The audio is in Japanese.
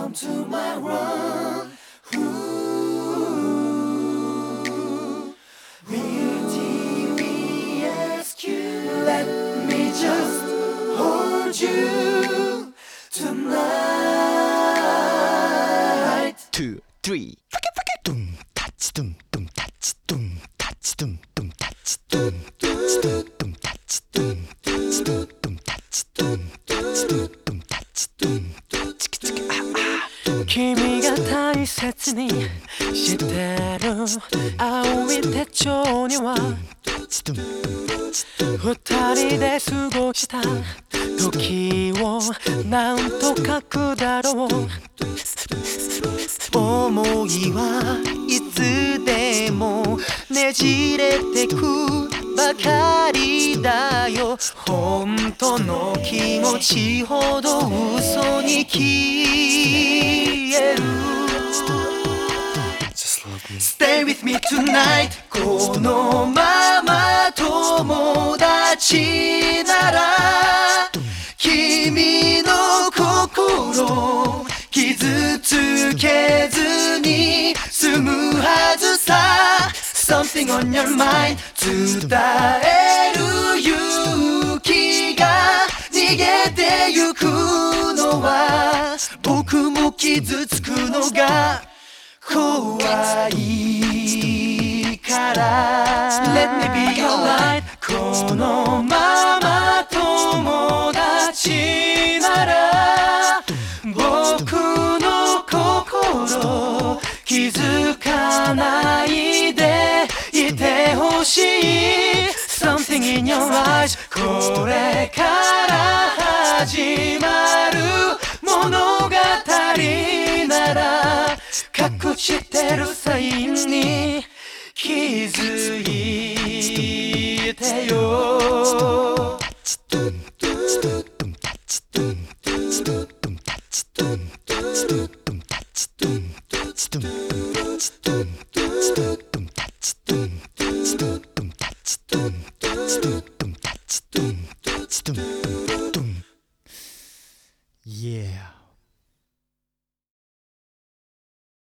Come to my world. BTVSQ. Let me just hold you tonight. 2, 3. Dum touch, dum touch, dum touch, dum touch, dum touch, dum touch, dum touch, dum touch, dum touch, dum touch. 君が大切にしてる青い手帳には二人で過ごした時をなんと書くだろう。思いはいつでもねじれてくばかりだよ。本当の気持ちほど嘘に消える。 Stay with me tonight. このまま友達なら君の心傷つけずに済むはずさ。 Something on your mind 伝える勇気が逃げてゆくのは僕も傷つくのが怖いから。 Let me be your light. このまま友達なら僕の心気づかないでいてほしい。 Something in your eyes これから始まる物語なら隠してるサインに気づいてよ。 Dum